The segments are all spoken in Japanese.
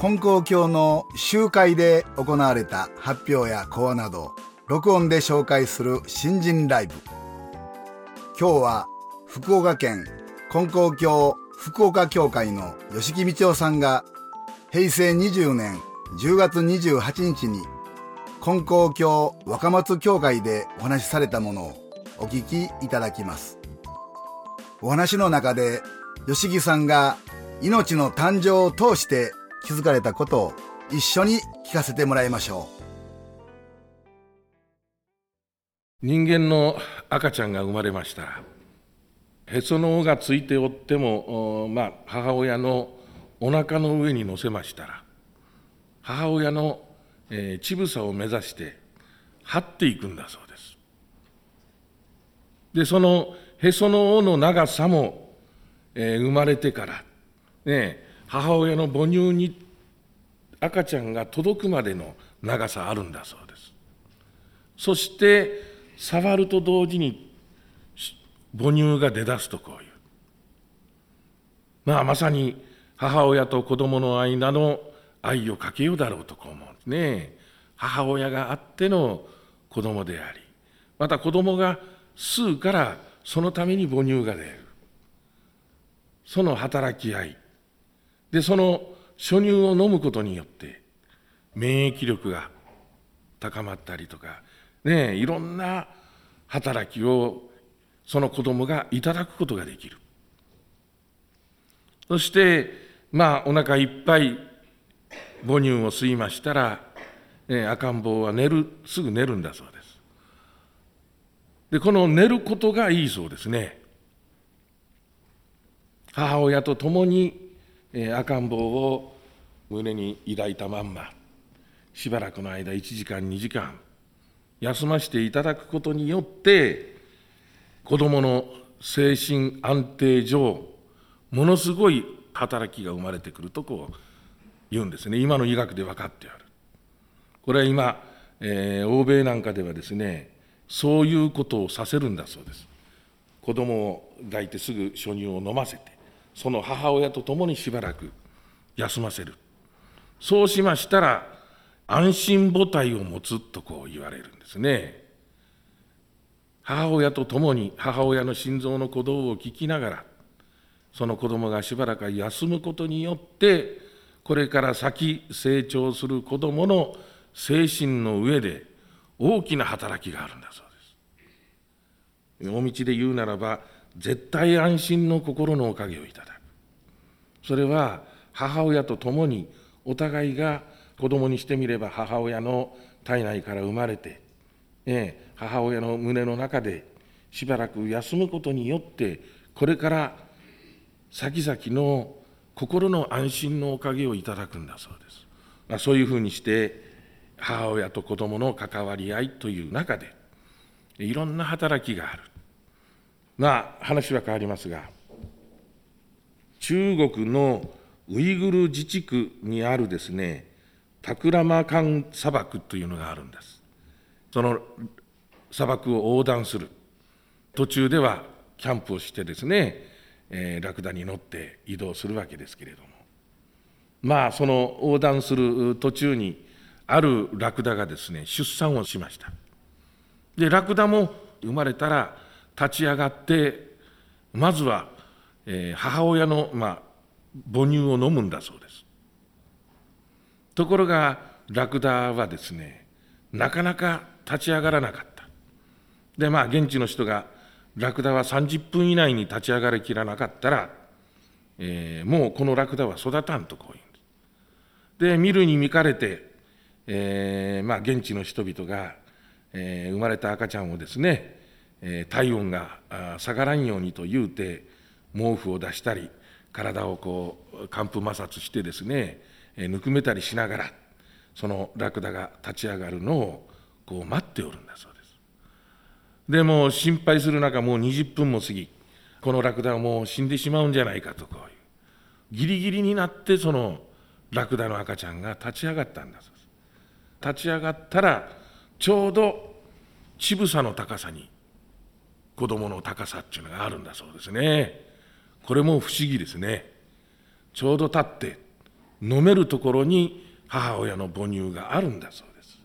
金光教の集会で行われた発表や講話など録音で紹介する新人ライブ。今日は福岡県金光教福岡教会の吉木道夫さんが平成20年10月28日に金光教若松教会でお話しされたものをお聞きいただきます。お話の中で吉木さんが命の誕生を通して気づかれたことを一緒に聞かせてもらいましょう。人間の赤ちゃんが生まれました。へその緒がついておっても、母親のお腹の上に乗せましたら、母親の乳房を目指して張っていくんだそうです。で、そのへその緒の長さも、生まれてから、母親の母乳に赤ちゃんが届くまでの長さあるんだそうです。そして触ると同時に母乳が出だすとこういう、まさに母親と子供の間の愛をかけようだろうとこう思うんですね。母親があっての子供であり、また子供が吸うからそのために母乳が出る。その働き合いで、その初乳を飲むことによって免疫力が高まったりとか、いろんな働きをその子供がいただくことができる。そしてお腹いっぱい母乳を吸いましたら、赤ん坊はすぐ寝るんだそうです。で、この寝ることがいいそうですね。母親と共に赤ん坊を胸に抱いたまんま、しばらくの間1時間2時間休ませていただくことによって、子どもの精神安定上、ものすごい働きが生まれてくるとこう言うんですね。今の医学で分かってある。これは今、欧米なんかではですね、そういうことをさせるんだそうです。子どもを抱いてすぐ初乳を飲ませて、その母親と共にしばらく休ませる。そうしましたら、安心母体を持つとこう言われるんですね。母親と共に母親の心臓の鼓動を聞きながら、その子供がしばらく休むことによって、これから先成長する子供の精神の上で大きな働きがあるんだそうです。大道で言うならば、絶対安心の心のおかげをいただく。それは母親と共にお互いが、子供にしてみれば母親の体内から生まれて、母親の胸の中でしばらく休むことによって、これから先々の心の安心のおかげをいただくんだそうです。そういうふうにして母親と子供の関わり合いという中でいろんな働きがある。話は変わりますが、中国のウイグル自治区にあるですね、タクラマカン砂漠というのがあるんです。その砂漠を横断する途中ではキャンプをしてですね、ラクダに乗って移動するわけですけれども、その横断する途中にあるラクダがですね、出産をしました。で、ラクダも生まれたら立ち上がって、まずは、母親の、母乳を飲むんだそうです。ところがラクダはですね、なかなか立ち上がらなかった。で、現地の人がラクダは30分以内に立ち上がりきらなかったら、もうこのラクダは育たんとこう言うんです。で、見るに見かれて、現地の人々が、生まれた赤ちゃんをですね、体温が下がらんようにと言うて毛布を出したり、体をこう寒風摩擦してですね、ぬくめたりしながら、そのラクダが立ち上がるのをこう待っておるんだそうです。でも心配する中、もう20分も過ぎ、このラクダはもう死んでしまうんじゃないかと、こういうギリギリになって、そのラクダの赤ちゃんが立ち上がったんだそうです。立ち上がったらちょうど乳房の高さに子供の高さっていうのがあるんだそうですね。これも不思議ですね。ちょうど立って飲めるところに母親の母乳があるんだそうです。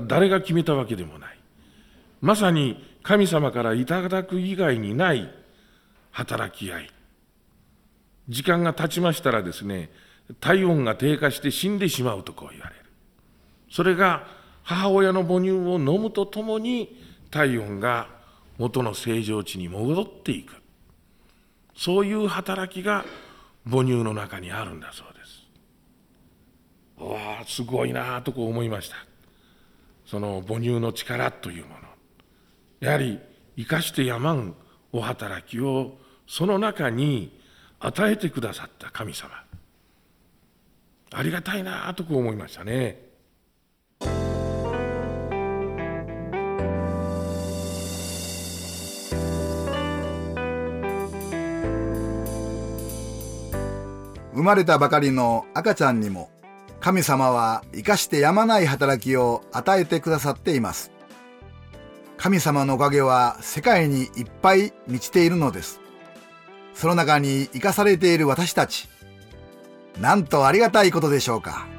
誰が決めたわけでもない。まさに神様からいただく以外にない働き合い。時間が経ちましたらですね、体温が低下して死んでしまうとこう言われる。それが母親の母乳を飲むとともに体温が元の正常値に戻っていく。そういう働きが母乳の中にあるんだそうです。わあ、すごいなとこう思いました。その母乳の力というもの。やはり生かしてやまんお働きをその中に与えてくださった神様。ありがたいなとこう思いましたね。 生まれたばかりの赤ちゃんにも神様は生かしてやまない働きを与えてくださっています。神様のおかげは世界にいっぱい満ちているのです。その中に生かされている私たち、なんとありがたいことでしょうか。